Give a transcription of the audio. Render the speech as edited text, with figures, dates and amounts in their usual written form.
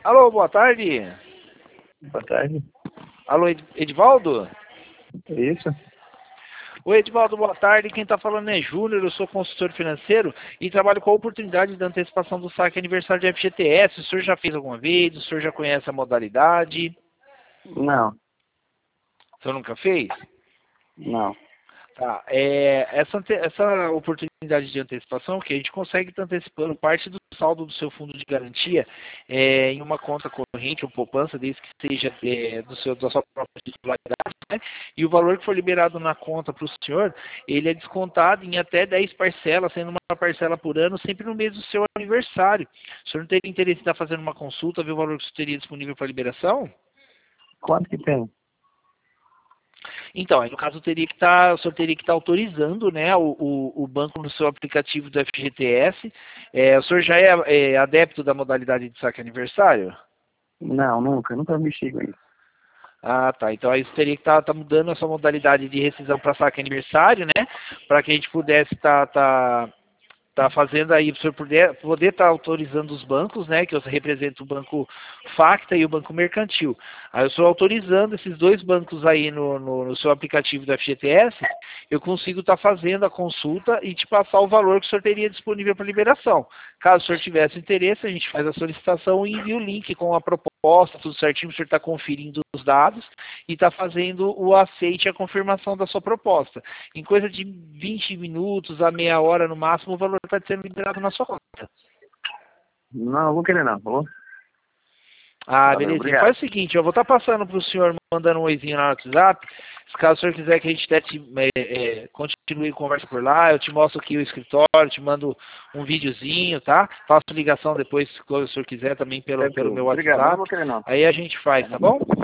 Alô, boa tarde. Boa tarde. Alô, Edivaldo? Isso. Oi, Edivaldo, boa tarde. Quem está falando é Júnior, eu sou consultor financeiro e trabalho com a oportunidade de antecipação do saque aniversário de FGTS. O senhor já fez alguma vez? O senhor já conhece a modalidade? Não. O senhor nunca fez? Não. Tá, essa oportunidade de antecipação, que a gente consegue estar antecipando parte do saldo do seu fundo de garantia em uma conta corrente ou poupança, desde que seja da sua própria titularidade, né? E o valor que for liberado na conta para o senhor, ele é descontado em até 10 parcelas, sendo uma parcela por ano, sempre no mês do seu aniversário. O senhor não teria interesse em estar fazendo uma consulta, ver o valor que o senhor teria disponível para liberação? Quanto que tem? Então, aí no caso o senhor teria que estar autorizando, né, o banco no seu aplicativo do FGTS. O senhor já é adepto da modalidade de saque aniversário? Não, nunca mexi com isso. Ah, tá. Então aí você teria que estar mudando a sua modalidade de rescisão para saque aniversário, né? Para que a gente pudesse tá fazendo aí, para o senhor poder estar autorizando os bancos, né, que eu represento o Banco Facta e o Banco Mercantil. Aí eu estou autorizando esses dois bancos aí no seu aplicativo do FGTS, eu consigo estar fazendo a consulta e te passar o valor que o senhor teria disponível para liberação. Caso o senhor tivesse interesse, a gente faz a solicitação e envia o link com a proposta, tudo certinho, o senhor está conferindo os dados e está fazendo o aceite e a confirmação da sua proposta. Em coisa de 20 minutos a meia hora no máximo, o valor está sendo liberado na sua conta. Não, vou querer não, falou? Ah, Valeu, belezinha. obrigado. Faz o seguinte, eu vou estar passando para o senhor, mandando um oizinho lá no WhatsApp. Se caso o senhor quiser que a gente continue a conversa por lá, eu te mostro aqui o escritório, te mando um videozinho, tá? Faço ligação depois, se o senhor quiser, também pelo meu Obrigado, não WhatsApp. vou querer não. Aí a gente faz, tá bom?